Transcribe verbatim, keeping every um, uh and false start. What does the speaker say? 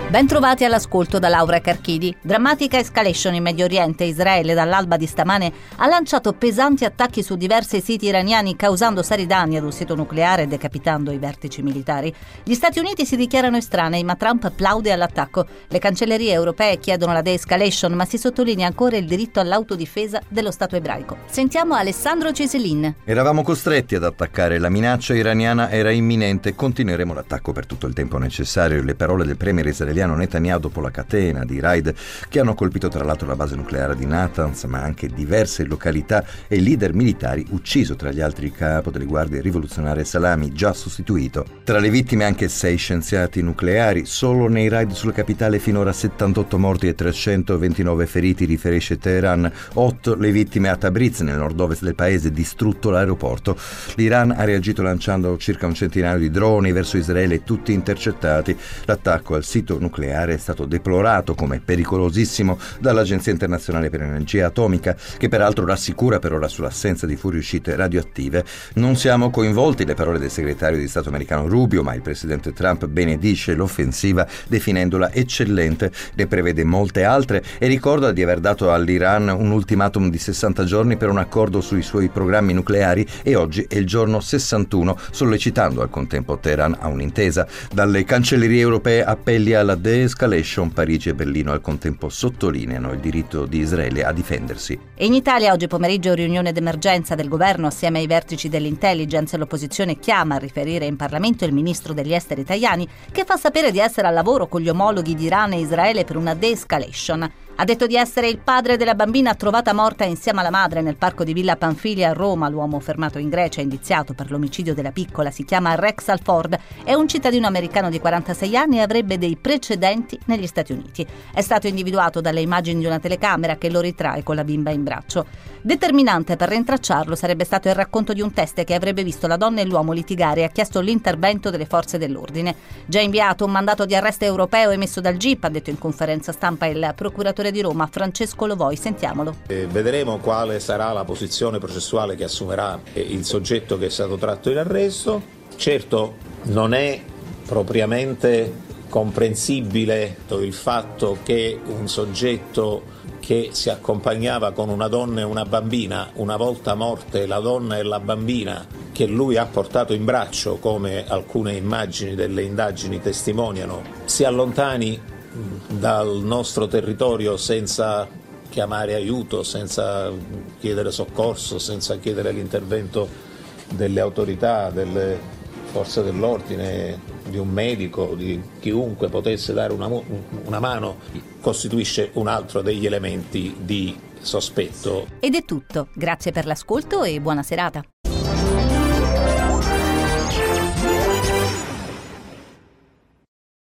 Ben trovati all'ascolto da Laura Carchidi. Drammatica escalation in Medio Oriente. Israele dall'alba di stamane ha lanciato pesanti attacchi su diversi siti iraniani, causando seri danni ad un sito nucleare e decapitando i vertici militari. Gli Stati Uniti si dichiarano estranei, ma Trump plaude all'attacco. Le cancellerie europee chiedono la de-escalation, ma si sottolinea ancora il diritto all'autodifesa dello Stato ebraico. Sentiamo Alessandro Ceselin. Eravamo costretti ad attaccare, la minaccia iraniana era imminente, continueremo l'attacco per tutto il tempo necessario. Le parole del premier israeliano Netanyahu dopo la catena di raid che hanno colpito tra l'altro la base nucleare di Natanz, ma anche diverse località e leader militari, ucciso tra gli altri il capo delle guardie rivoluzionarie Salami, già sostituito. Tra le vittime anche sei scienziati nucleari. Solo nei raid sulla capitale finora settantotto morti e trecentoventinove feriti, riferisce Teheran. otto le vittime a Tabriz, nel nord-ovest del paese, distrutto l'aeroporto. L'Iran ha reagito lanciando circa un centinaio di droni verso Israele, tutti intercettati. L'attacco al sito nucleare è stato deplorato come pericolosissimo dall'Agenzia internazionale per l'energia atomica, che peraltro rassicura per ora sull'assenza di fuoriuscite radioattive. Non siamo coinvolti, le parole del segretario di Stato americano Rubio, ma il presidente Trump benedice l'offensiva definendola eccellente, ne prevede molte altre e ricorda di aver dato all'Iran un ultimatum di sessanta giorni per un accordo sui suoi programmi nucleari, e oggi è il giorno sessantuno, sollecitando al contempo Teheran a un'intesa. Dalle cancellerie europee appelli alla de-escalation. Parigi e Berlino al contempo sottolineano il diritto di Israele a difendersi. E in Italia oggi pomeriggio riunione d'emergenza del governo assieme ai vertici dell'intelligence. L'opposizione chiama a riferire in Parlamento il ministro degli esteri Tajani, che fa sapere di essere al lavoro con gli omologhi di Iran e Israele per una de-escalation. Ha detto di essere il padre della bambina trovata morta insieme alla madre nel parco di Villa Panfilia a Roma. L'uomo fermato in Grecia, indiziato per l'omicidio della piccola, si chiama Rex Alford, è un cittadino americano di quarantasei anni e avrebbe dei precedenti negli Stati Uniti. È stato individuato dalle immagini di una telecamera che lo ritrae con la bimba in braccio. Determinante per rintracciarlo sarebbe stato il racconto di un teste che avrebbe visto la donna e l'uomo litigare e ha chiesto l'intervento delle forze dell'ordine. Già inviato un mandato di arresto europeo emesso dal G I P, ha detto in conferenza stampa il procuratore di Roma Francesco Lovoi. Sentiamolo. E vedremo quale sarà la posizione processuale che assumerà il soggetto che è stato tratto in arresto. Certo, non è propriamente comprensibile il fatto che un soggetto che si accompagnava con una donna e una bambina, una volta morte la donna e la bambina, che lui ha portato in braccio, come alcune immagini delle indagini testimoniano, si allontani dal nostro territorio senza chiamare aiuto, senza chiedere soccorso, senza chiedere l'intervento delle autorità, delle forze dell'ordine, di un medico, di chiunque potesse dare una, una mano, costituisce un altro degli elementi di sospetto. Ed è tutto. Grazie per l'ascolto e buona serata.